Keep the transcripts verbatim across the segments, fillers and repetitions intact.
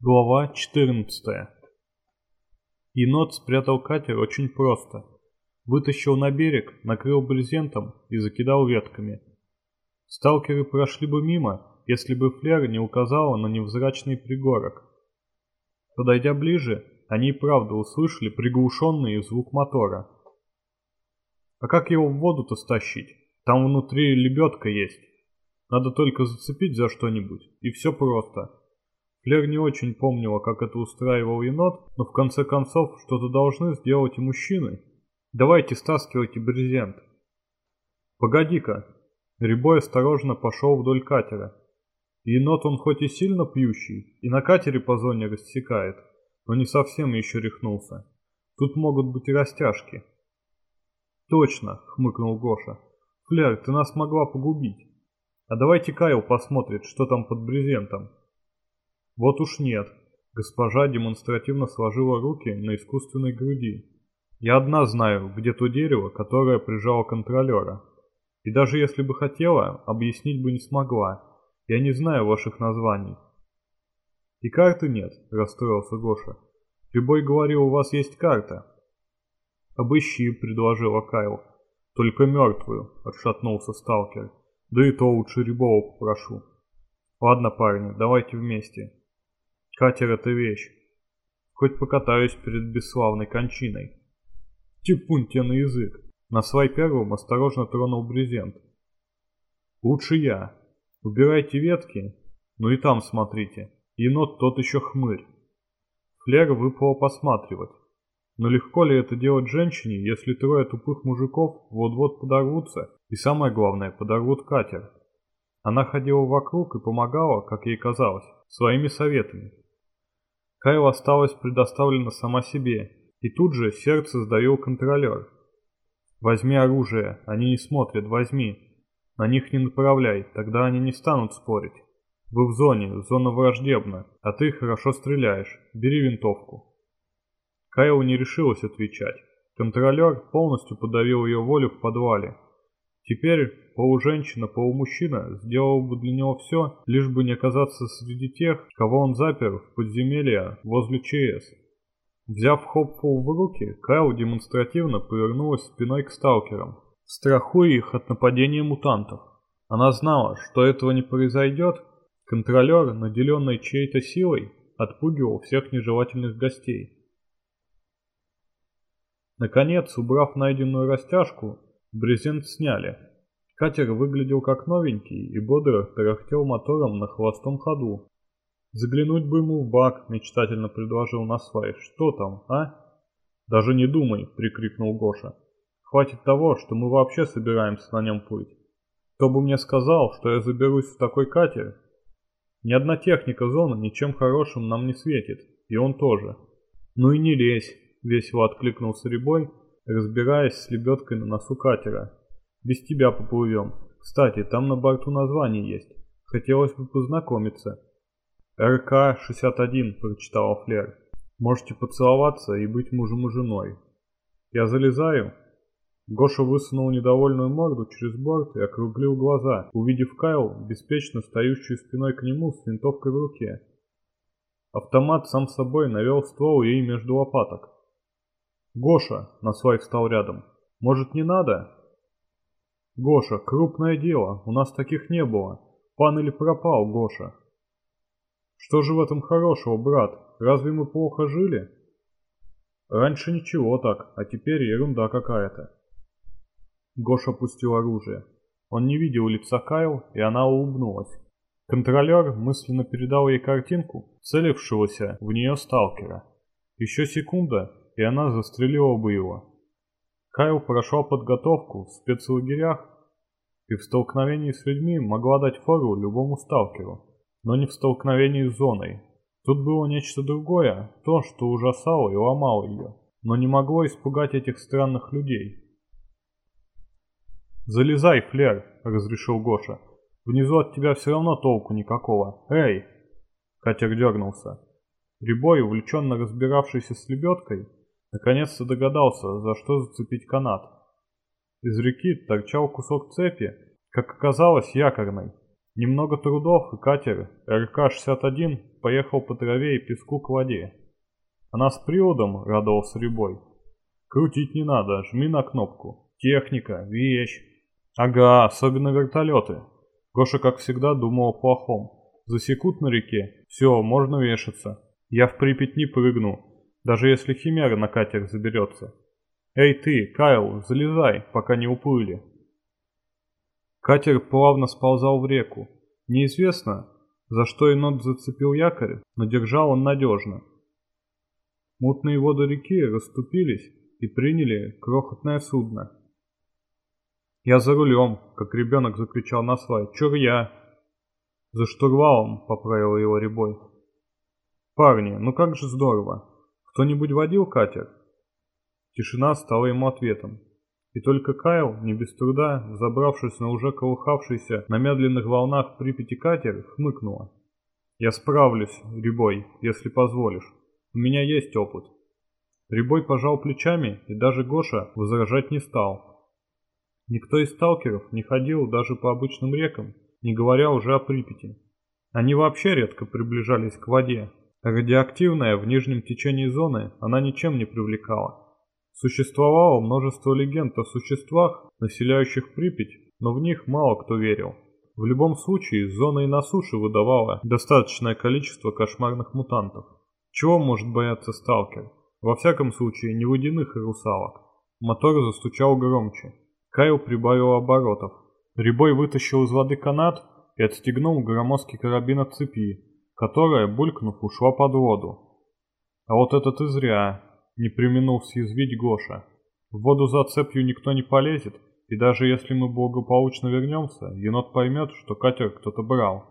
Глава четырнадцатая. Енот спрятал катер очень просто. Вытащил на берег, накрыл брезентом и закидал ветками. Сталкеры прошли бы мимо, если бы фляр не указала на невзрачный пригорок. Подойдя ближе, они и правда услышали приглушенный звук мотора. А как его в воду-то стащить? Там внутри лебедка есть. Надо только зацепить за что-нибудь, и все просто. Фляр не очень помнила, как это устраивал енот, но в конце концов что-то должны сделать и мужчины. Давайте стаскивайте брезент. Погоди-ка. Рябой осторожно пошел вдоль катера. Енот он хоть и сильно пьющий, и на катере по зоне рассекает, но не совсем еще рехнулся. Тут могут быть и растяжки. Точно, хмыкнул Гоша. Фляр, ты нас могла погубить. А давайте Кайл посмотрит, что там под брезентом. Вот уж нет. Госпожа демонстративно сложила руки на искусственной груди. Я одна знаю, где то дерево, которое прижало контролера. И даже если бы хотела, объяснить бы не смогла. Я не знаю ваших названий. И карты нет, расстроился Гоша. Любой говорил, у вас есть карта. Обыщи, предложила Кайл. Только мертвую, отшатнулся сталкер. Да и то лучше Рябова попрошу. Ладно, парни, давайте вместе. Катер — это вещь. Хоть покатаюсь перед бесславной кончиной. Типун тебе на язык. На свай первым осторожно тронул брезент. Лучше я. Убирайте ветки, ну и там смотрите. Енот тот еще хмырь. Фляр выпало посматривать. Но легко ли это делать женщине, если трое тупых мужиков вот-вот подорвутся и, самое главное, подорвут катер? Она ходила вокруг и помогала, как ей казалось, своими советами. Кайл осталась предоставлена сама себе, и тут же сердце сдавил контролер. «Возьми оружие, они не смотрят, возьми. На них не направляй, тогда они не станут спорить. Вы в зоне, зона враждебна, а ты хорошо стреляешь, бери винтовку». Кайл не решилась отвечать. Контролер полностью подавил ее волю в подвале. Теперь полуженщина, полумужчина сделал бы для него все, лишь бы не оказаться среди тех, кого он запер в подземелье возле ЧС. Взяв Хопфул в руки, Кайл демонстративно повернулась спиной к сталкерам, страхуя их от нападения мутантов. Она знала, что этого не произойдет. Контролер, наделенный чьей-то силой, отпугивал всех нежелательных гостей. Наконец, убрав найденную растяжку, брезент сняли. Катер выглядел как новенький и бодро тарахтел мотором на холостом ходу. «Заглянуть бы ему в бак», — мечтательно предложил Насвай. «Что там, а?» «Даже не думай», — прикрикнул Гоша. «Хватит того, что мы вообще собираемся на нем плыть. Кто бы мне сказал, что я заберусь в такой катер? Ни одна техника зоны ничем хорошим нам не светит, и он тоже». «Ну и не лезь», — весело откликнулся Рябой, разбираясь с лебедкой на носу катера. «Без тебя поплывем. Кстати, там на борту название есть. Хотелось бы познакомиться». «эр ка шестьдесят один», — прочитала Фляр. «Можете поцеловаться и быть мужем и женой». «Я залезаю?» Гоша высунул недовольную морду через борт и округлил глаза, увидев Кайл, беспечно стоящую спиной к нему с винтовкой в руке. Автомат сам собой навел ствол ей между лопаток. «Гоша!» — Насвай встал рядом. «Может, не надо?» «Гоша, крупное дело, у нас таких не было. Пан или пропал, Гоша?» «Что же в этом хорошего, брат? Разве мы плохо жили?» «Раньше ничего так, а теперь ерунда какая-то». Гоша опустил оружие. Он не видел лица Кайл, и она улыбнулась. Контролер мысленно передал ей картинку целившегося в нее сталкера. Еще секунда, и она застрелила бы его. Кайл прошла подготовку в спецлагерях и в столкновении с людьми могла дать фору любому сталкеру, но не в столкновении с зоной. Тут было нечто другое, то, что ужасало и ломало ее, но не могло испугать этих странных людей. «Залезай, Фляр», — разрешил Гоша. «Внизу от тебя все равно толку никакого. Эй!» Катер дернулся. Рябой, увлеченно разбиравшийся с лебедкой, наконец-то догадался, за что зацепить канат. Из реки торчал кусок цепи, как оказалось, якорной. Немного трудов, и катер эр ка шестьдесят один поехал по траве и песку к воде. Она с приводом, радовался Рябой. Крутить не надо, жми на кнопку. Техника, вещь. Ага, особенно вертолеты. Гоша, как всегда, думал о плохом. Засекут на реке, все, можно вешаться. Я в Припять не прыгну, даже если Химера на катер заберется. Эй ты, Кайл, залезай, пока не уплыли. Катер плавно сползал в реку. Неизвестно, за что енот зацепил якорь, но держал он надежно. Мутные воды реки расступились и приняли крохотное судно. «Я за рулем!» — как ребенок закричал на свай. «Чур я!» «За штурвалом!» — поправил его Рябой. «Парни, ну как же здорово! Кто-нибудь водил катер?» Тишина стала ему ответом. И только Кайл, не без труда, забравшись на уже колыхавшийся на медленных волнах Припяти катер, хмыкнула. «Я справлюсь, Рябой, если позволишь. У меня есть опыт». Рябой пожал плечами, и даже Гоша возражать не стал. Никто из сталкеров не ходил даже по обычным рекам, не говоря уже о Припяти. Они вообще редко приближались к воде. Радиоактивная в нижнем течении зоны она ничем не привлекала. Существовало множество легенд о существах, населяющих Припять, но в них мало кто верил. В любом случае, зона и на суше выдавала достаточное количество кошмарных мутантов. Чего может бояться сталкер? Во всяком случае, не водяных и русалок. Мотор застучал громче. Кайл прибавил оборотов. Рябой вытащил из воды канат и отстегнул громоздкий карабин от цепи, которая, булькнув, ушла под воду. А вот это ты зря, не преминул съязвить Гоша. В воду за цепью никто не полезет, и даже если мы благополучно вернемся, енот поймет, что катер кто-то брал.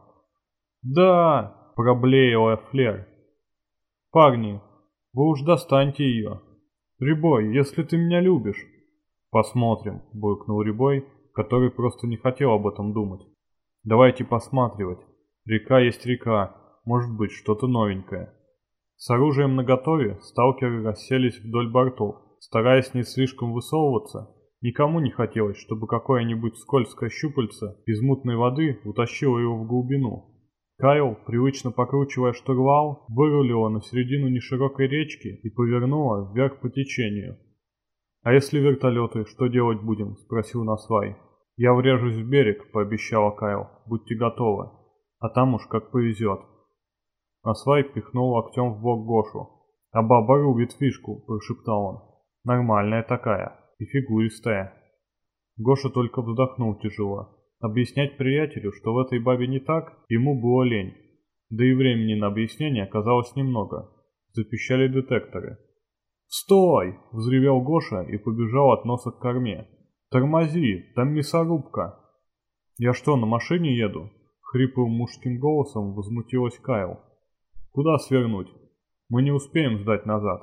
«Да!» – проблеяла Флер. «Парни, вы уж достаньте ее. Рябой, если ты меня любишь». «Посмотрим», – буркнул Рябой, который просто не хотел об этом думать. «Давайте посматривать. Река есть река, может быть что-то новенькое». С оружием наготове сталкеры расселись вдоль бортов, стараясь не слишком высовываться. Никому не хотелось, чтобы какое-нибудь скользкое щупальце из мутной воды утащило его в глубину. Кайл, привычно покручивая штурвал, вырулила на середину неширокой речки и повернула вверх по течению. «А если вертолеты, что делать будем?» – спросил Насвай. «Я врежусь в берег», – пообещала Кайл. «Будьте готовы. А там уж как повезет». Насвай пихнул локтем в бок Гошу. «А баба рубит фишку», – прошептал он. «Нормальная такая и фигуристая». Гоша только вздохнул тяжело. Объяснять приятелю, что в этой бабе не так, ему было лень. Да и времени на объяснение оказалось немного. Запищали детекторы. «Стой!» – взревел Гоша и побежал от носа к корме. «Тормози, там мясорубка!» «Я что, на машине еду?» – хриплым мужским голосом возмутилась Кайл. «Куда свернуть? Мы не успеем сдать назад».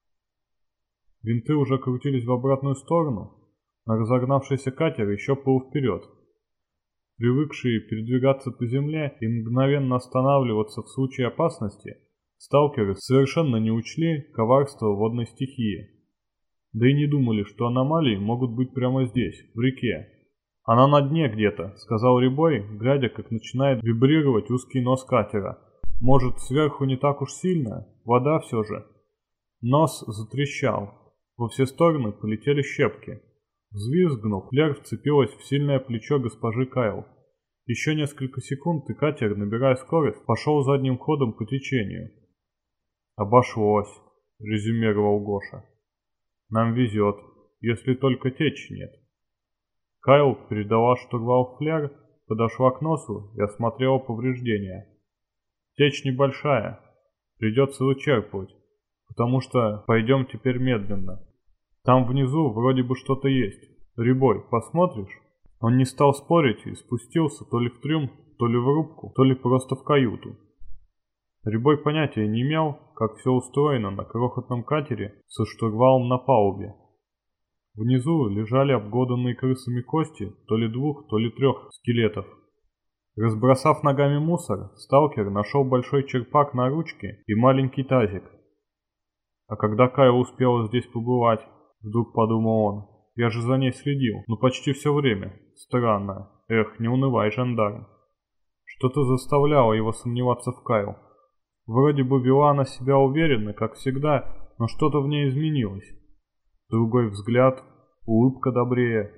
Винты уже крутились в обратную сторону, а разогнавшийся катер еще плыл вперед. Привыкшие передвигаться по земле и мгновенно останавливаться в случае опасности, сталкеры совершенно не учли коварство водной стихии. Да и не думали, что аномалии могут быть прямо здесь, в реке. «Она на дне где-то», — сказал Рябой, глядя, как начинает вибрировать узкий нос катера. «Может, сверху не так уж сильно? Вода все же». Нос затрещал. Во все стороны полетели щепки. Взвизгнув, Флер вцепилась в сильное плечо госпожи Кайл. Еще несколько секунд, и катер, набирая скорость, пошел задним ходом по течению. «Обошлось», — резюмировал Гоша. «Нам везет, если только течи нет». Кайл передала штурвал Флер, подошла к носу и осмотрела повреждения. «Течь небольшая, придется вычерпывать, потому что пойдем теперь медленно. Там внизу вроде бы что-то есть. Рябой, посмотришь?» Он не стал спорить и спустился то ли в трюм, то ли в рубку, то ли просто в каюту. Рябой понятия не имел, как все устроено на крохотном катере со штурвалом на палубе. Внизу лежали обглоданные крысами кости то ли двух, то ли трех скелетов. Разбросав ногами мусор, сталкер нашел большой черпак на ручке и маленький тазик. «А когда Кайл успела здесь побывать?» — вдруг подумал он. «Я же за ней следил, ну почти все время. Странно. Эх, не унывай, жандарм». Что-то заставляло его сомневаться в Кайл. Вроде бы вела она себя уверенно, как всегда, но что-то в ней изменилось. Другой взгляд, улыбка добрее.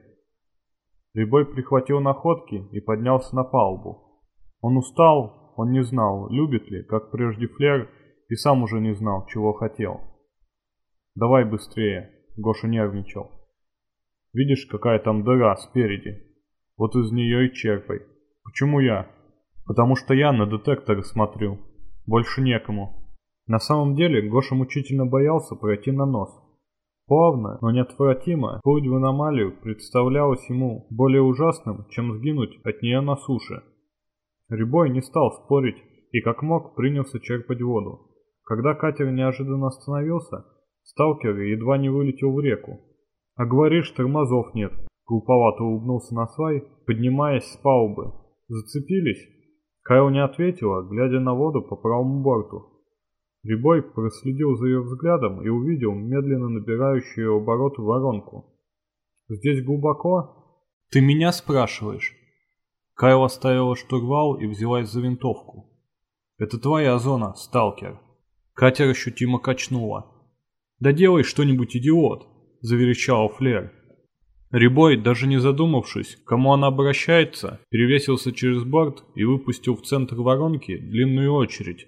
Рябой прихватил находки и поднялся на палубу. Он устал, он не знал, любит ли, как прежде Флер, и сам уже не знал, чего хотел. «Давай быстрее», — Гоша нервничал. «Видишь, какая там дыра спереди? Вот из нее и черпай». «Почему я?» «Потому что я на детекторы смотрю. Больше некому». На самом деле Гоша мучительно боялся пройти на нос. Плавно, но неотвратимо, путь в аномалию представлялось ему более ужасным, чем сгинуть от нее на суше. Рябой не стал спорить и как мог принялся черпать воду. Когда катер неожиданно остановился, сталкер едва не вылетел в реку. «А говоришь, тормозов нет», — глуповато улыбнулся Насвай, поднимаясь с палубы. «Зацепились?» Кайл не ответила, глядя на воду по правому борту. Рябой проследил за ее взглядом и увидел медленно набирающую обороты воронку. «Здесь глубоко?» «Ты меня спрашиваешь?» Кайл оставила штурвал и взялась за винтовку. «Это твоя зона, сталкер». Катер ощутимо качнуло. «Да делай что-нибудь, идиот!» — заверещал Флер. Рябой, даже не задумавшись, к кому она обращается, перевесился через борт и выпустил в центр воронки длинную очередь.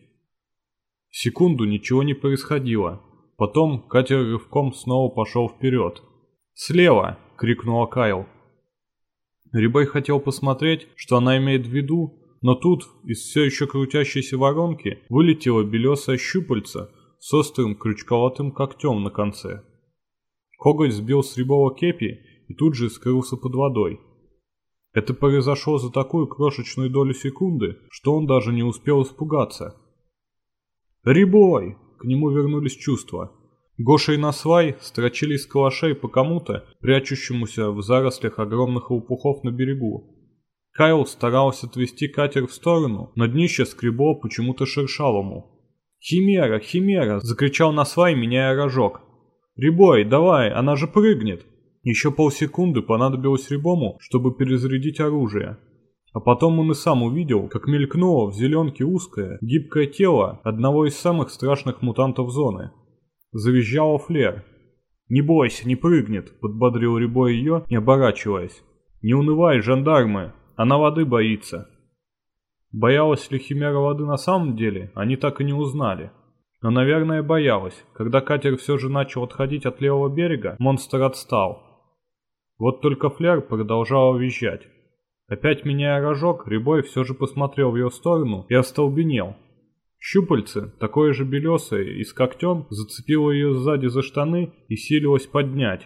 Секунду ничего не происходило. Потом катер рывком снова пошел вперед. «Слева!» — крикнула Кайл. Рябой хотел посмотреть, что она имеет в виду, но тут из все еще крутящейся воронки вылетело белесое щупальце с острым крючковатым когтем на конце. Коготь сбил с Рябова кепи и тут же скрылся под водой. Это произошло за такую крошечную долю секунды, что он даже не успел испугаться. «Рябой!» — к нему вернулись чувства. Гоша и Насвай строчили из калашей по кому-то, прячущемуся в зарослях огромных лопухов на берегу. Кайл старался отвести катер в сторону, но днище скребло почему-то шершавому. «Химера! Химера!» — закричал Насвай, меняя рожок. «Рябой, давай, она же прыгнет!» Еще полсекунды понадобилось Рябому, чтобы перезарядить оружие. А потом он и сам увидел, как мелькнуло в зеленке узкое, гибкое тело одного из самых страшных мутантов зоны. Завизжала Флер. «Не бойся, не прыгнет», — подбодрил Рябой ее, не оборачиваясь. «Не унывай, жандармы, она воды боится». Боялась ли Химера воды на самом деле, они так и не узнали. Но, наверное, боялась. Когда катер все же начал отходить от левого берега, монстр отстал. Вот только Флер продолжала визжать. Опять меняя рожок, Рябой все же посмотрел в ее сторону и остолбенел. Щупальце, такое же белесое и с когтем, зацепило ее сзади за штаны и силилось поднять.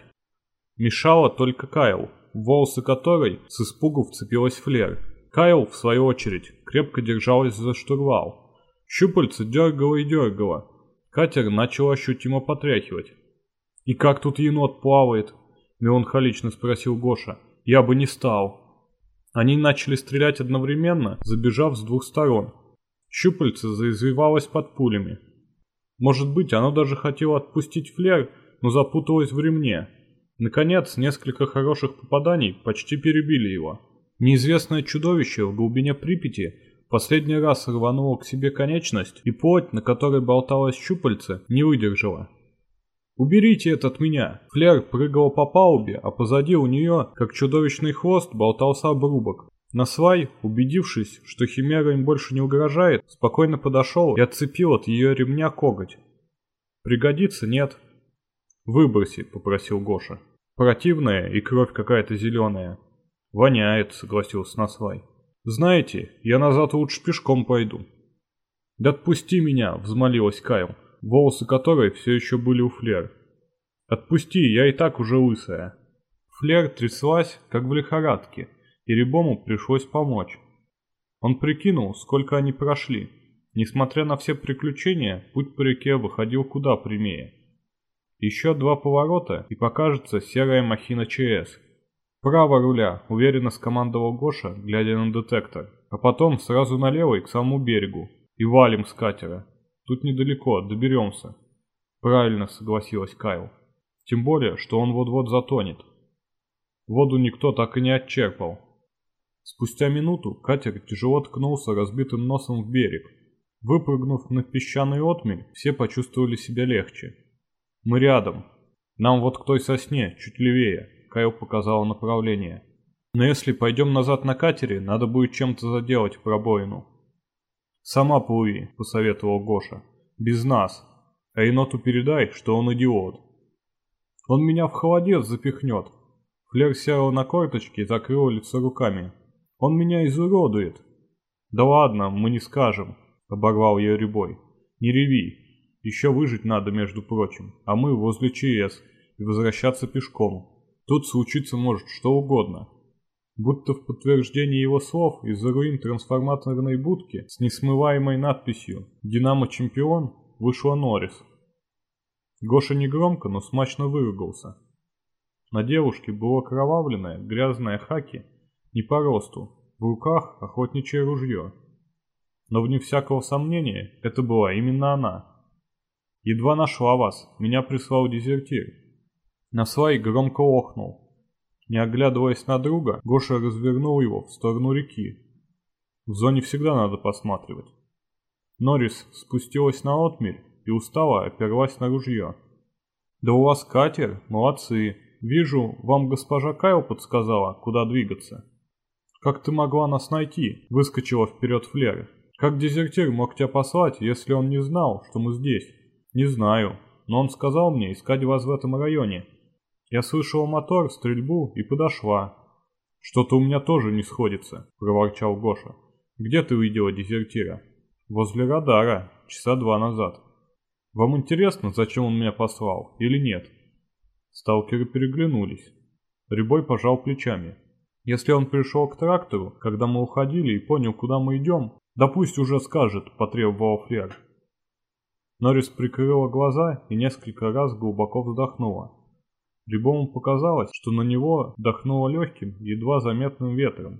Мешала только Кайл, в волосы которой с испугу вцепилась Флер. Кайл, в свою очередь, крепко держалась за штурвал. Щупальце дергало и дергало. Катер начал ощутимо потряхивать. «И как тут енот плавает?» — меланхолично спросил Гоша. «Я бы не стал». Они начали стрелять одновременно, забежав с двух сторон. Щупальце заизвивалось под пулями. Может быть, оно даже хотело отпустить Флер, но запуталось в ремне. Наконец, несколько хороших попаданий почти перебили его. Неизвестное чудовище в глубине Припяти последний раз рвануло к себе конечность, и плоть, на которой болталось щупальце, не выдержала. «Уберите это от меня!» Флер прыгала по палубе, а позади у нее, как чудовищный хвост, болтался обрубок. Насвай, убедившись, что Химера им больше не угрожает, спокойно подошел и отцепил от ее ремня коготь. «Пригодится, нет?» «Выброси», — попросил Гоша. «Противная и кровь какая-то зеленая». «Воняет», — согласился Насвай. «Знаете, я назад лучше пешком пойду». «Да отпусти меня», — взмолилась Кайл, волосы которой все еще были у Флер. «Отпусти, я и так уже лысая». Флер тряслась, как в лихорадке, и Рябому пришлось помочь. Он прикинул, сколько они прошли. Несмотря на все приключения, путь по реке выходил куда прямее. Еще два поворота, и покажется серая махина ЧС. «Право руля», — уверенно скомандовал Гоша, глядя на детектор. «А потом сразу налево и к самому берегу. И валим с катера. Тут недалеко, доберемся». «Правильно», — согласилась Кайл. «Тем более, что он вот-вот затонет». Воду никто так и не отчерпал. Спустя минуту катер тяжело ткнулся разбитым носом в берег. Выпрыгнув на песчаный отмель, все почувствовали себя легче. «Мы рядом. Нам вот к той сосне, чуть левее», — Кайл показал направление. «Но если пойдем назад на катере, надо будет чем-то заделать пробоину». «Сама плыви», — посоветовал Гоша. «Без нас. А еноту передай, что он идиот». «Он меня в холодец запихнет». Флер села на корточки и закрыла лицо руками. «Он меня изуродует». «Да ладно, мы не скажем», — оборвал ее Рябой. «Не реви. Еще выжить надо, между прочим, а мы возле ЧС и возвращаться пешком. Тут случиться может что угодно». Будто в подтверждение его слов из-за руин трансформаторной будки с несмываемой надписью «Динамо чемпион» вышла Норрис. Гоша негромко, но смачно выругался. На девушке было окровавленное, грязное хаки, не по росту, в руках охотничье ружье. Но вне всякого сомнения, это была именно она. «Едва нашла вас, меня прислал дезертир». Наслай громко охнул. Не оглядываясь на друга, Гоша развернул его в сторону реки. В зоне всегда надо посматривать. Норрис спустилась на отмель и устало оперлась на ружье. «Да у вас катер? Молодцы. Вижу, вам госпожа Кайл подсказала, куда двигаться». «Как ты могла нас найти?» — выскочила вперед Флер. «Как дезертир мог тебя послать, если он не знал, что мы здесь?» «Не знаю, но он сказал мне искать вас в этом районе. Я слышала мотор, стрельбу и подошла». «Что-то у меня тоже не сходится», — проворчал Гоша. «Где ты увидела дезертира?» «Возле радара, часа два назад». «Вам интересно, зачем он меня послал, или нет?» Сталкеры переглянулись. Рябой пожал плечами. «Если он пришел к трактору, когда мы уходили и понял, куда мы идем, да пусть уже скажет», — потребовал Флер. Норрис прикрыла глаза и несколько раз глубоко вздохнула. Рябому показалось, что на него дохнуло легким, едва заметным ветром.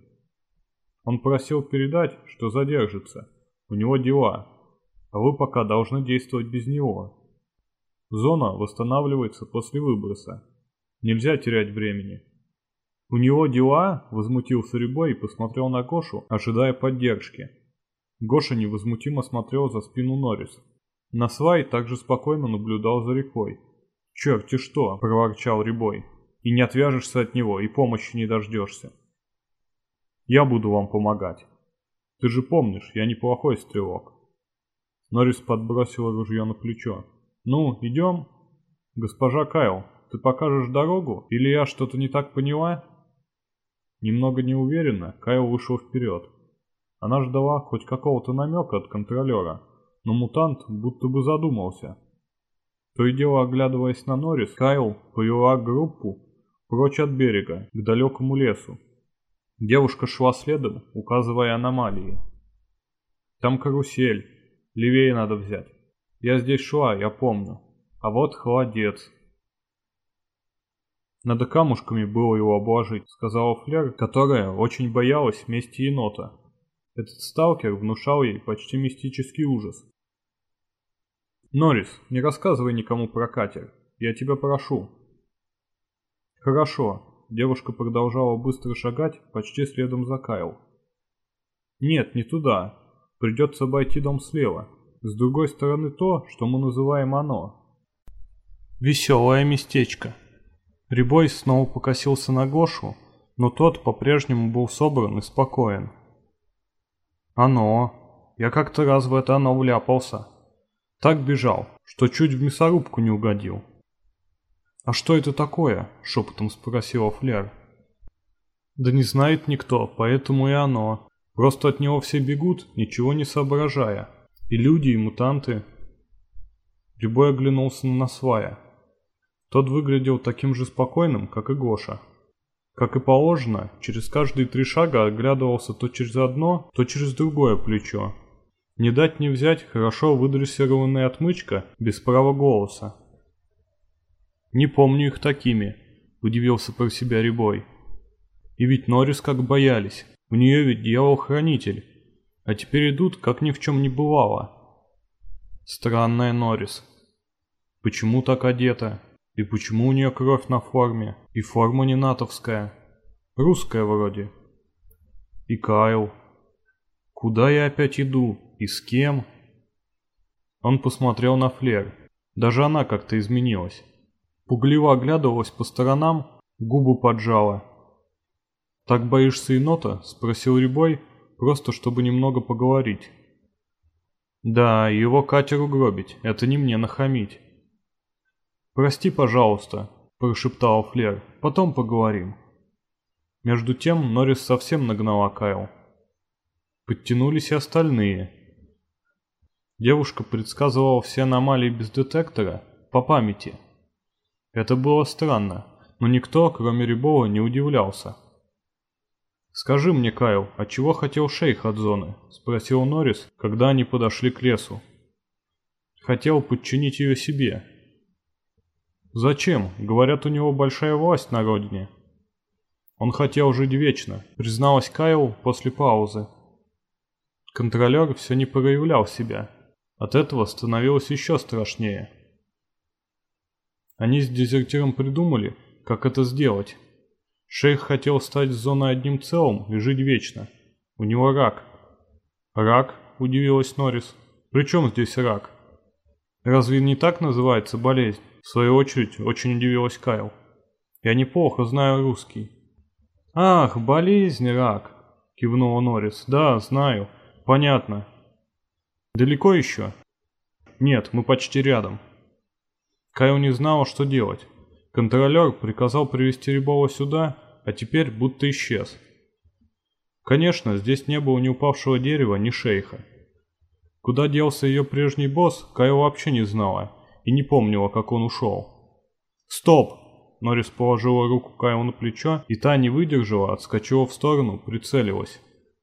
Он просил передать, что задержится. У него дела, а вы пока должны действовать без него. Зона восстанавливается после выброса. Нельзя терять времени. «У него дела?» — возмутился Рябой и посмотрел на Гошу, ожидая поддержки. Гоша невозмутимо смотрел за спину Норрис. Наслай также спокойно наблюдал за рекой. «Черти что!» — проворчал Рябой. «И не отвяжешься от него, и помощи не дождешься». «Я буду вам помогать. Ты же помнишь, я неплохой стрелок». Норрис подбросила ружье на плечо. «Ну, идем?» «Госпожа Кайл, ты покажешь дорогу, или я что-то не так поняла?» Немного неуверенно Кайл вышел вперед. Она ждала хоть какого-то намека от контролера, но мутант будто бы задумался. То и дело, оглядываясь на Норрис, Кайл повела группу прочь от берега, к далекому лесу. Девушка шла следом, указывая аномалии. «Там карусель. Левее надо взять. Я здесь шла, я помню. А вот холодец». «Надо камушками было его обложить», — сказала Флер, которая очень боялась мести енота. Этот сталкер внушал ей почти мистический ужас. «Норрис, не рассказывай никому про катер. Я тебя прошу». «Хорошо». Девушка продолжала быстро шагать, почти следом за Кайл. «Нет, не туда. Придется обойти дом слева. С другой стороны то, что мы называем оно». «Веселое местечко». Рябой снова покосился на Гошу, но тот по-прежнему был собран и спокоен. «Оно. Я как-то раз в это оно вляпался. Так бежал, что чуть в мясорубку не угодил». «А что это такое?» — шепотом спросила Флер. «Да не знает никто, поэтому и оно. Просто от него все бегут, ничего не соображая. И люди, и мутанты». Рябой оглянулся на Наслая. Тот выглядел таким же спокойным, как и Гоша. Как и положено, через каждые три шага оглядывался то через одно, то через другое плечо. Не дать не взять хорошо выдрессированная отмычка без права голоса. «Не помню их такими», — удивился про себя Рябой. «И ведь Норрис как боялись, у нее ведь дьявол-хранитель, а теперь идут, как ни в чем не бывало». Странная Норрис. Почему так одета? И почему у нее кровь на форме? И форма не натовская. Русская вроде. И Кайл. Куда я опять иду? И с кем? Он посмотрел на Флер. Даже она как-то изменилась. Пугливо оглядывалась по сторонам, губы поджала. «Так боишься енота?» — спросил Рябой, просто чтобы немного поговорить. «Да, его катер угробить, это не мне нахамить». «Прости, пожалуйста», — прошептала Флер, — «потом поговорим». Между тем Норрис совсем нагнала Кайл. Подтянулись и остальные. Девушка предсказывала все аномалии без детектора по памяти. Это было странно, но никто, кроме Рябова, не удивлялся. «Скажи мне, Кайл, а чего хотел шейх от зоны?» — спросил Норрис, когда они подошли к лесу. «Хотел подчинить ее себе». «Зачем? Говорят, у него большая власть на родине». «Он хотел жить вечно», — призналась Кайл после паузы. Контролер все не проявлял себя. От этого становилось еще страшнее. Они с дезертиром придумали, как это сделать. Шейх хотел стать с зоной одним целым и жить вечно. У него рак. «Рак?» – удивилась Норрис. «При чем здесь рак?» «Разве не так называется болезнь?» В свою очередь очень удивилась Кайл. «Я неплохо знаю русский». «Ах, болезнь, рак!» – кивнула Норрис. «Да, знаю. Понятно. Далеко еще?» «Нет, мы почти рядом». Кайл не знала, что делать. Контролер приказал привести Рябова сюда, а теперь будто исчез. Конечно, здесь не было ни упавшего дерева, ни шейха. Куда делся ее прежний босс, Кайл вообще не знала и не помнила, как он ушел. «Стоп!» Норрис положила руку Кайлу на плечо, и та не выдержала, отскочила в сторону, прицелилась.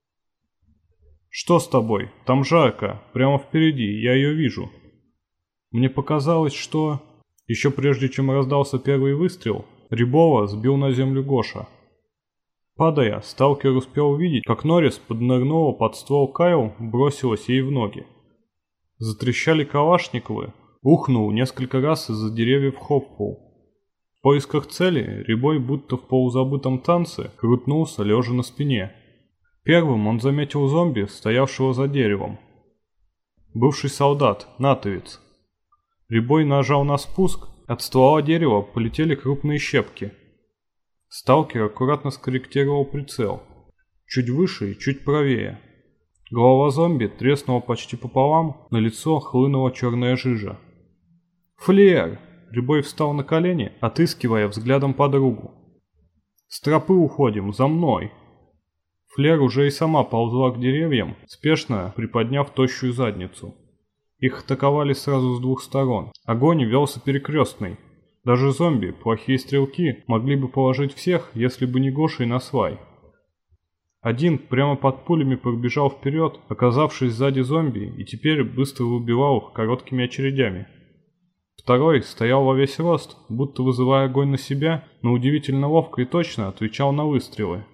«Что с тобой? Там жарко, прямо впереди, я ее вижу». Мне показалось, что... Еще прежде чем раздался первый выстрел, Рябова сбил на землю Гоша. Падая, сталкер успел увидеть, как Норрис поднырнула под ствол Кайл, бросилась ей в ноги. Затрещали калашниковы, ухнул несколько раз из-за деревьев Хопфул. В поисках цели Рябой, будто в полузабытом танце, крутнулся, лежа на спине. Первым он заметил зомби, стоявшего за деревом. Бывший солдат, натовец. Рябой нажал на спуск, от ствола дерева полетели крупные щепки. Сталкер аккуратно скорректировал прицел. Чуть выше и чуть правее. Голова зомби треснула почти пополам, на лицо хлынула черная жижа. «Флер!» Рябой встал на колени, отыскивая взглядом подругу. «С тропы уходим, за мной!» Флер уже и сама ползла к деревьям, спешно приподняв тощую задницу. Их атаковали сразу с двух сторон. Огонь велся перекрестный. Даже зомби, плохие стрелки, могли бы положить всех, если бы не Гоша и Насвай. Один прямо под пулями пробежал вперед, оказавшись сзади зомби, и теперь быстро убивал их короткими очередями. Второй стоял во весь рост, будто вызывая огонь на себя, но удивительно ловко и точно отвечал на выстрелы.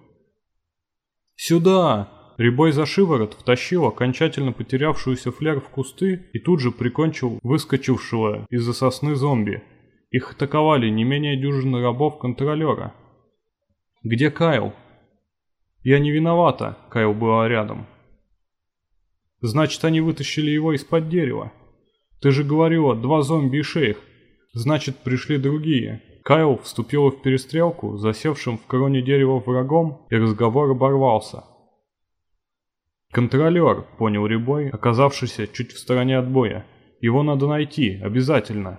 «Сюда!» Рябой за шиворот втащил окончательно потерявшуюся Флер в кусты и тут же прикончил выскочившего из-за сосны зомби. Их атаковали не менее дюжины рабов контролера. «Где Кайл?» «Я не виновата», — Кайл была рядом. «Значит, они вытащили его из-под дерева. Ты же говорила, два зомби и шейх. Значит, пришли другие». Кайл вступила в перестрелку, засевшим в кроне дерева врагом, и разговор оборвался. «Контролер», — понял Рябой, оказавшийся чуть в стороне от боя. «Его надо найти, обязательно».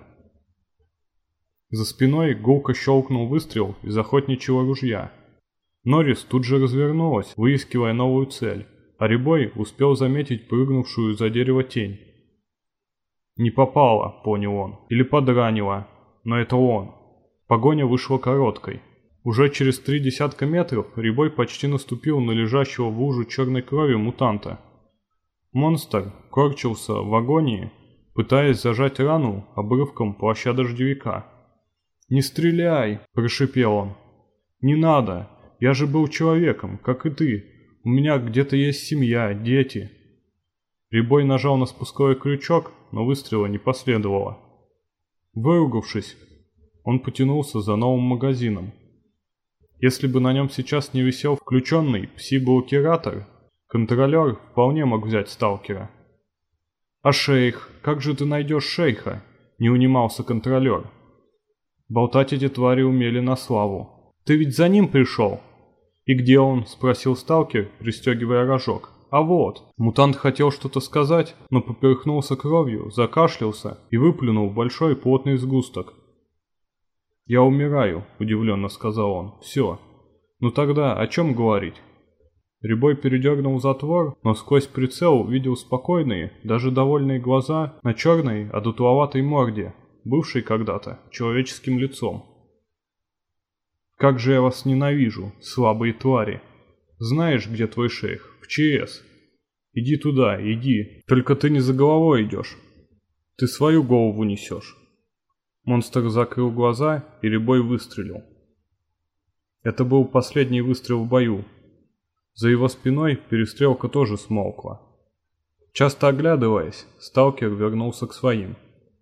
За спиной гулко щелкнул выстрел из охотничьего ружья. Норрис тут же развернулась, выискивая новую цель, а Рябой успел заметить прыгнувшую за дерево тень. «Не попало», — понял он, — «или подранило, но это он». Погоня вышла короткой. Уже через три десятка метров Рябой почти наступил на лежащего в лужу черной крови мутанта. Монстр корчился в агонии, пытаясь зажать рану обрывком плаща дождевика. «Не стреляй!» – прошипел он. «Не надо! Я же был человеком, как и ты. У меня где-то есть семья, дети». Рябой нажал на спусковой крючок, но выстрела не последовало. Выругавшись, он потянулся за новым магазином. Если бы на нем сейчас не висел включенный пси-блокиратор, контролер вполне мог взять сталкера. «А шейх? Как же ты найдешь шейха?» – не унимался контролер. Болтать эти твари умели на славу. «Ты ведь за ним пришел?» «И где он?» – спросил сталкер, пристегивая рожок. «А вот». Мутант хотел что-то сказать, но поперхнулся кровью, закашлялся и выплюнул большой плотный сгусток. «Я умираю», – удивленно сказал он. «Все. Ну тогда о чем говорить?» Рябой передернул затвор, но сквозь прицел увидел спокойные, даже довольные глаза на черной, одутловатой морде, бывшей когда-то человеческим лицом. «Как же я вас ненавижу, слабые твари! Знаешь, где твой шейх? В ЧС. Иди туда, иди, только ты не за головой идешь. Ты свою голову несешь». Монстр закрыл глаза, и Рябой выстрелил. Это был последний выстрел в бою. За его спиной перестрелка тоже смолкла. Часто оглядываясь, сталкер вернулся к своим.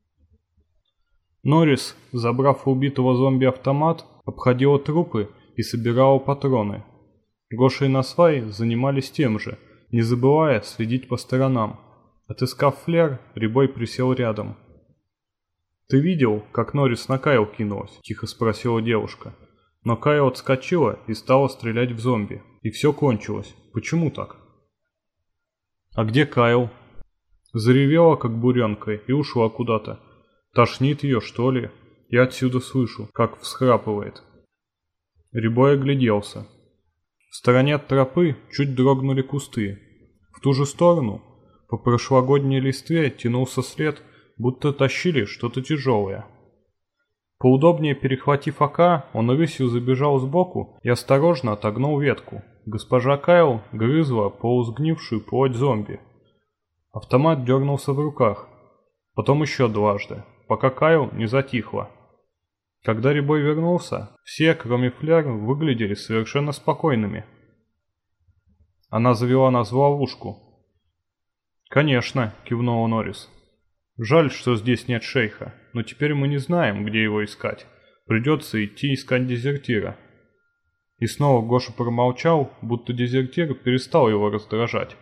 Норрис, забрав у убитого зомби автомат, обходил трупы и собирал патроны. Гоша и Насвай занимались тем же, не забывая следить по сторонам. Отыскав флер, Рябой присел рядом. «Ты видел, как Норрис на Кайл кинулась?» – тихо спросила девушка. Но Кайл отскочила и стала стрелять в зомби. И все кончилось. Почему так? «А где Кайл?» Заревела, как буренка, и ушла куда-то. Тошнит ее, что ли? Я отсюда слышу, как всхрапывает. Рябой огляделся. В стороне от тропы чуть дрогнули кусты. В ту же сторону, по прошлогодней листве, тянулся след, будто тащили что-то тяжелое. Поудобнее перехватив АК, он рысью забежал сбоку и осторожно отогнул ветку. Госпожа Кайл грызла полусгнившую плоть зомби. Автомат дернулся в руках. Потом еще дважды, пока Кайл не затихла. Когда Рябой вернулся, все, кроме Флер, выглядели совершенно спокойными. Она завела нас в ловушку. «Конечно», — кивнула Норрис. «Жаль, что здесь нет шейха, но теперь мы не знаем, где его искать. Придется идти искать дезертира». И снова Гоша промолчал, будто дезертир перестал его раздражать.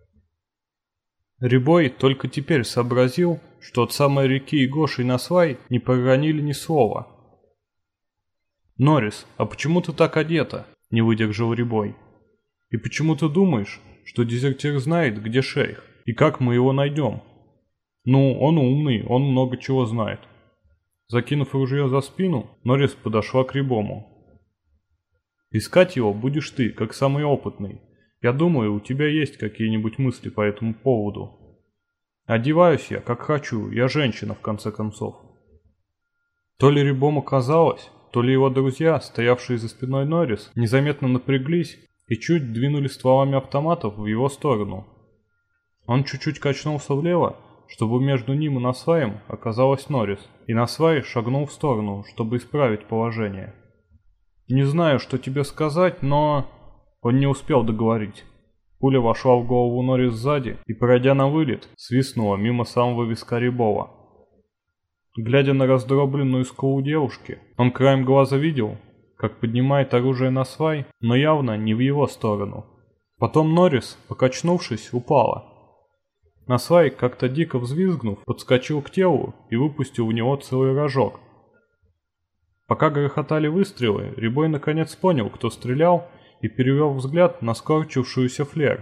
Рябой только теперь сообразил, что от самой реки и Гоши и Насвай не проронили ни слова. «Норрис, а почему ты так одета?» – не выдержал Рябой. «И почему ты думаешь, что дезертир знает, где шейх, и как мы его найдем?» «Ну, он умный, он много чего знает». Закинув ружье за спину, Норрис подошла к Рябому. «Искать его будешь ты, как самый опытный. Я думаю, у тебя есть какие-нибудь мысли по этому поводу. Одеваюсь я, как хочу, я женщина, в конце концов». То ли Рябому казалось, то ли его друзья, стоявшие за спиной Норрис, незаметно напряглись и чуть двинули стволами автоматов в его сторону. Он чуть-чуть качнулся влево, чтобы между ним и Насваем оказалась Норрис, и Насвай шагнул в сторону, чтобы исправить положение. «Не знаю, что тебе сказать, но...» Он не успел договорить. Пуля вошла в голову Норрис сзади и, пройдя на вылет, свистнула мимо самого виска Рябова. Глядя на раздробленную скулу девушки, он краем глаза видел, как поднимает оружие Насвай, но явно не в его сторону. Потом Норрис, покачнувшись, упала. Насвай, как-то дико взвизгнув, подскочил к телу и выпустил в него целый рожок. Пока грохотали выстрелы, Рябой наконец понял, кто стрелял, и перевел взгляд на скорчившуюся Флер.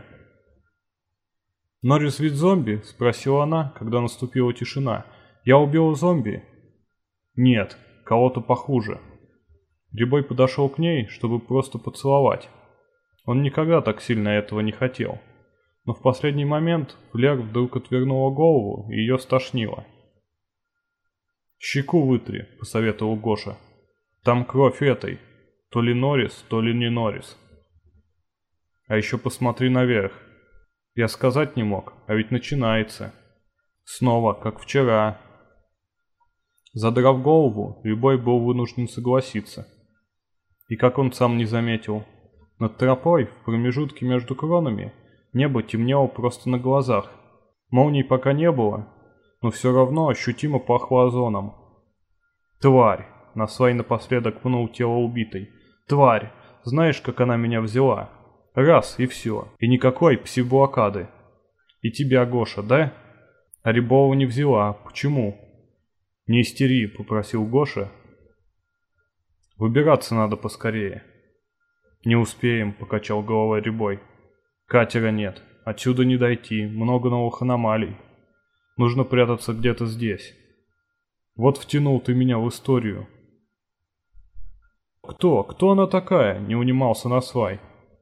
«Норрис ведь зомби?» – спросила она, когда наступила тишина. «Я убил зомби?» «Нет, кого-то похуже». Рябой подошел к ней, чтобы просто поцеловать. Он никогда так сильно этого не хотел. Но в последний момент Флер вдруг отвернула голову, и ее стошнило. «Щеку вытри», – посоветовал Гоша. «Там кровь этой. То ли Норрис, то ли не Норрис. А еще посмотри наверх. Я сказать не мог, а ведь начинается. Снова, как вчера». Задрав голову, Рябой был вынужден согласиться. И как он сам не заметил, над тропой, в промежутке между кронами, небо темнело просто на глазах. Молний пока не было, но все равно ощутимо пахло озоном. «Тварь!» — Насвай напоследок пнул тело убитой. «Тварь! знаешь, как она меня взяла? Раз, и все. И никакой пси-блокады. И тебя, Гоша, да? А Рябова не взяла. Почему? Не истери, попросил Гоша. Выбираться надо поскорее. Не успеем, покачал головой Рябой. Катера нет. Отсюда не дойти. Много новых аномалий. Нужно прятаться где-то здесь. Вот втянул ты меня в историю. Кто? Кто она такая? Не унимался Насвай.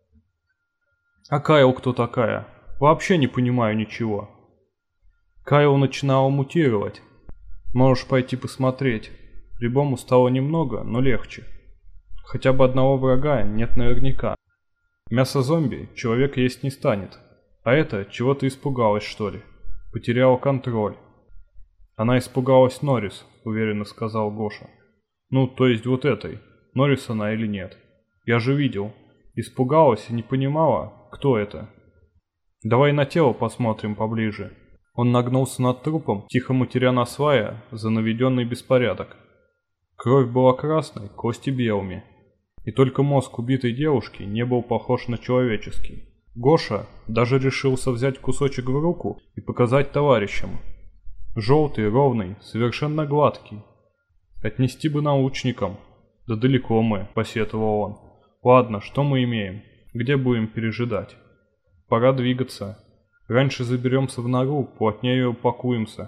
А Кайл кто такая? Вообще не понимаю ничего. Кайл начинала мутировать. Можешь пойти посмотреть. Рябому стало немного, но легче. Хотя бы одного врага нет наверняка. Мясо зомби человек есть не станет. А это чего-то испугалась, что ли? Потеряла контроль. Она испугалась Норрис, уверенно сказал Гоша. Ну, то есть вот этой. Норрис она или нет. Я же видел. Испугалась и не понимала, кто это. Давай на тело посмотрим поближе. Он нагнулся над трупом, тихо матеря Насвая за наведенный беспорядок. Кровь была красной, кости белыми. И только мозг убитой девушки не был похож на человеческий. Гоша даже решился взять кусочек в руку и показать товарищам. Желтый, ровный, совершенно гладкий. Отнести бы научникам. Да далеко мы, посетовал он. Ладно, что мы имеем? Где будем пережидать? Пора двигаться. Раньше заберемся в нору, плотнее упакуемся.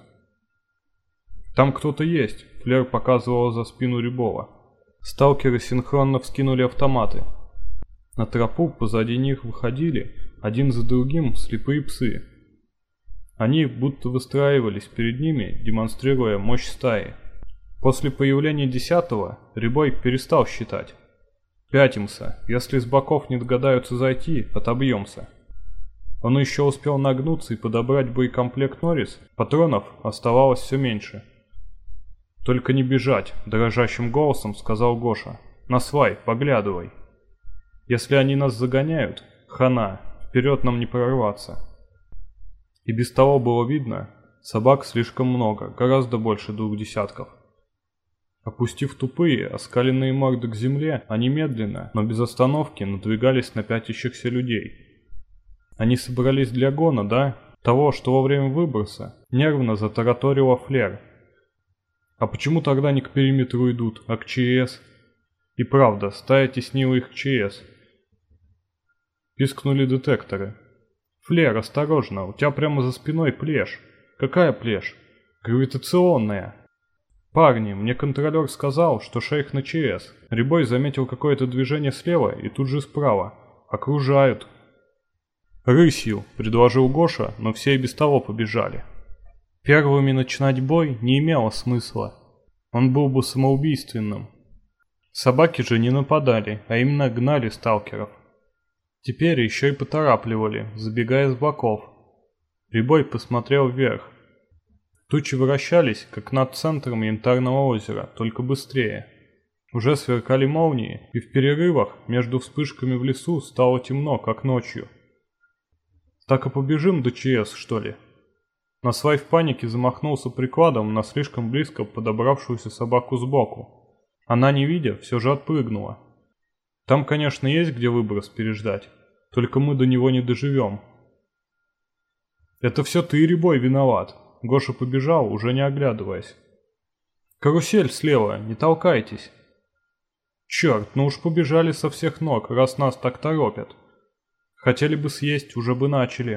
Там кто-то есть, Флер показывала за спину Рябова. Сталкеры синхронно вскинули автоматы. На тропу позади них выходили, один за другим, слепые псы. Они будто выстраивались перед ними, демонстрируя мощь стаи. После появления десятого Рябой перестал считать. Пятимся, если с боков не догадаются зайти, отобьемся. Он еще успел нагнуться и подобрать боекомплект Норрис, патронов оставалось все меньше. «Только не бежать», – дрожащим голосом сказал Гоша. «Насвай, поглядывай. Если они нас загоняют, хана, вперед нам не прорваться». И без того было видно, собак слишком много, гораздо больше двух десятков. Опустив тупые, оскаленные морды к земле, они медленно, но без остановки надвигались на пятящихся людей. Они собрались для гона, да? Того, что во время выброса нервно затараторила Флер. А почему тогда не к периметру идут, а к ЧС? И правда, стая теснила их к ЧС. Пискнули детекторы. Флер, осторожно, у тебя прямо за спиной плешь. Какая плешь? Гравитационная. Парни, мне контролер сказал, что шейх на ЧС. Рябой заметил какое-то движение слева и тут же справа. Окружают. «Рысью», — предложил Гоша, но все и без того побежали. Первыми начинать бой не имело смысла. Он был бы самоубийственным. Собаки же не нападали, а именно гнали сталкеров. Теперь еще и поторапливали, забегая с боков. Рябой посмотрел вверх. Тучи вращались, как над центром Янтарного озера, только быстрее. Уже сверкали молнии, и в перерывах между вспышками в лесу стало темно, как ночью. «Так и побежим до ЧС, что ли?» Насвай в панике замахнулся прикладом на слишком близко подобравшуюся собаку сбоку. Она, не видя, все же отпрыгнула. «Там, конечно, есть где выброс переждать, только мы до него не доживем». «Это все ты, Рябой, виноват!» Гоша побежал, уже не оглядываясь. «Карусель слева, не толкайтесь!» «Черт, ну уж побежали со всех ног, раз нас так торопят!» Хотели бы съесть, уже бы начали.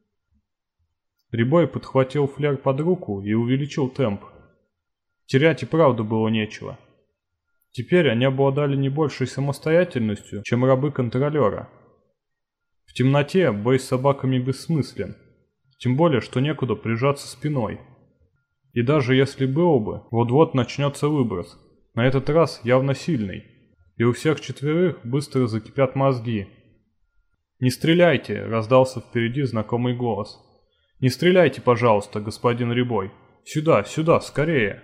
Рябой подхватил Флер под руку и увеличил темп. Терять и правда было нечего. Теперь они обладали не большей самостоятельностью, чем рабы контролера. В темноте бой с собаками бессмыслен, тем более, что некуда прижаться спиной. И даже если было бы, вот-вот начнется выброс, на этот раз явно сильный, и у всех четверых быстро закипят мозги. «Не стреляйте!» – раздался впереди знакомый голос. «Не стреляйте, пожалуйста, господин Рябой! Сюда, сюда, скорее!»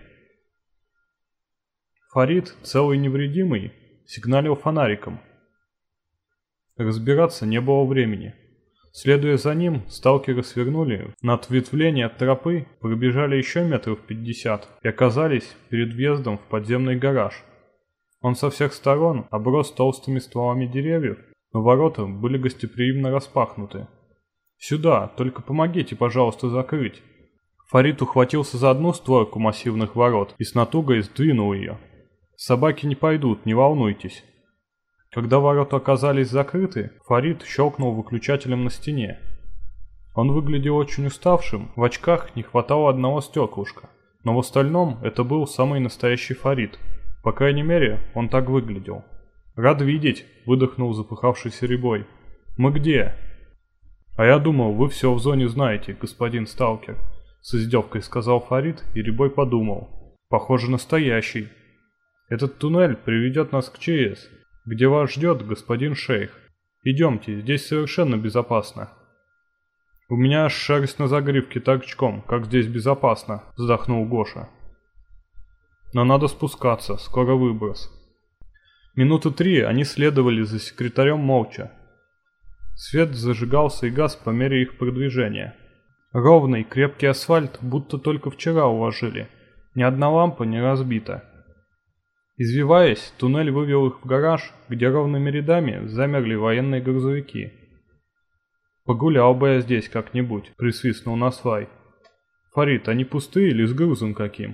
Фарид, целый невредимый, сигналил фонариком. Разбираться не было времени. Следуя за ним, сталкеры свернули на ответвление от тропы, пробежали еще метров пятьдесят и оказались перед въездом в подземный гараж. Он со всех сторон оброс толстыми стволами деревьев, но ворота были гостеприимно распахнуты. «Сюда, только помогите, пожалуйста, закрыть». Фарид ухватился за одну створку массивных ворот и с натугой сдвинул ее. «Собаки не пойдут, не волнуйтесь». Когда ворота оказались закрыты, Фарид щелкнул выключателем на стене. Он выглядел очень уставшим, в очках не хватало одного стеклышка, но в остальном это был самый настоящий Фарид. По крайней мере, он так выглядел. «Рад видеть», — выдохнул запыхавшийся Рябой. «Мы где?» «А я думал, вы все в зоне знаете, господин сталкер», — с издевкой сказал Фарид, и Рябой подумал. «Похоже, настоящий. Этот туннель приведет нас к ЧС, где вас ждет господин шейх. Идемте, здесь совершенно безопасно». «У меня аж шерсть на загривке торчком, как здесь безопасно», — вздохнул Гоша. «Но надо спускаться, скоро выброс». Минуты три они следовали за секретарем молча. Свет зажигался и гас по мере их продвижения. Ровный, крепкий асфальт будто только вчера уложили. Ни одна лампа не разбита. Извиваясь, туннель вывел их в гараж, где ровными рядами замерли военные грузовики. «Погулял бы я здесь как-нибудь», — присвистнул Насвай. «Фарид, они пустые или с грузом каким?»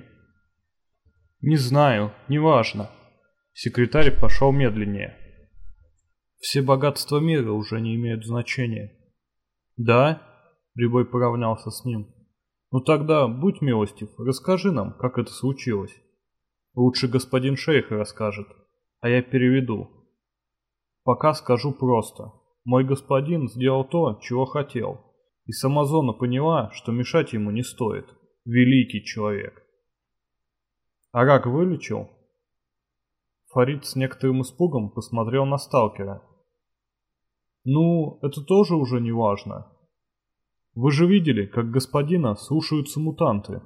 «Не знаю, неважно». Секретарь пошел медленнее. «Все богатства мира уже не имеют значения». «Да?» — Рябой поравнялся с ним. «Ну тогда, будь милостив, расскажи нам, как это случилось». «Лучше господин шейх расскажет, а я переведу. Пока скажу просто. Мой господин сделал то, чего хотел, и сама зона поняла, что мешать ему не стоит. Великий человек». «А рак вылечил?» Фарид с некоторым испугом посмотрел на сталкера. «Ну, это тоже уже не важно. Вы же видели, как господина слушаются мутанты.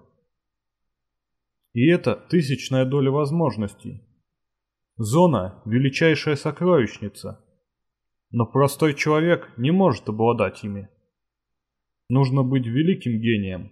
И это тысячная доля возможностей. Зона – величайшая сокровищница. Но простой человек не может обладать ими. Нужно быть великим гением».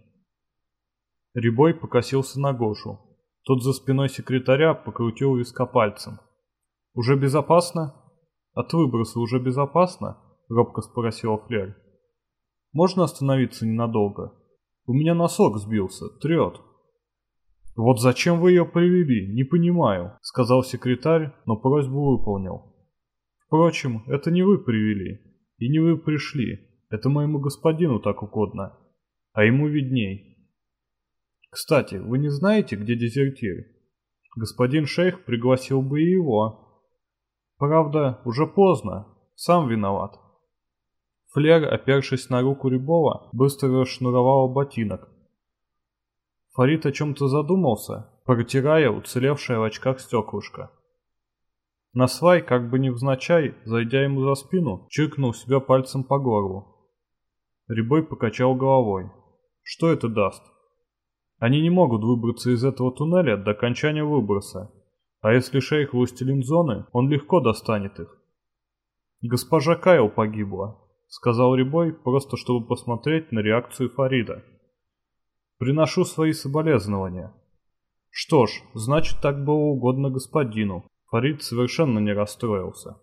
Рябой покосился на Гошу. Тот за спиной секретаря покрутил виска пальцем. «Уже безопасно? От выброса уже безопасно?» — робко спросил Флер. «Можно остановиться ненадолго? У меня носок сбился, трет». «Вот зачем вы ее привели, не понимаю», — сказал секретарь, но просьбу выполнил. «Впрочем, это не вы привели, и не вы пришли, это моему господину так угодно, а ему видней. Кстати, вы не знаете, где дезертир? Господин шейх пригласил бы и его. Правда, уже поздно, сам виноват». Флер, опершись на руку Рябова, быстро расшнуровал ботинок. Фарид о чем-то задумался, протирая уцелевшее в очках стеклышко. Насвай, как бы невзначай, зайдя ему за спину, чиркнул себя пальцем по горлу. Рябой покачал головой. Что это даст? Они не могут выбраться из этого туннеля до окончания выброса, а если шейх властелин зоны, он легко достанет их. «Госпожа Кайл погибла», — сказал Рябой, просто чтобы посмотреть на реакцию Фарида. «Приношу свои соболезнования». «Что ж, значит, так было угодно господину». Фарид совершенно не расстроился.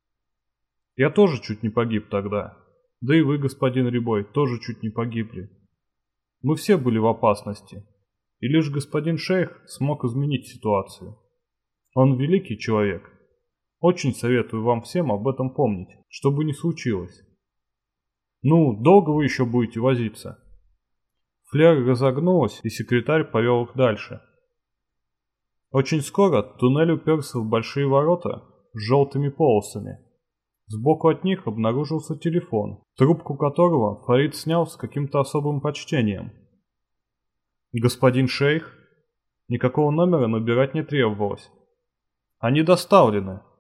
«Я тоже чуть не погиб тогда. Да и вы, господин Рябой, тоже чуть не погибли. Мы все были в опасности, и лишь господин шейх смог изменить ситуацию. Он великий человек. Очень советую вам всем об этом помнить, что бы ни случилось. Ну, долго вы еще будете возиться?» Флер разогнулась, и секретарь повел их дальше. Очень скоро туннель уперся в большие ворота с желтыми полосами. Сбоку от них обнаружился телефон, трубку которого Фарид снял с каким-то особым почтением. «Господин шейх?» Никакого номера набирать не требовалось. «Они доставлены»,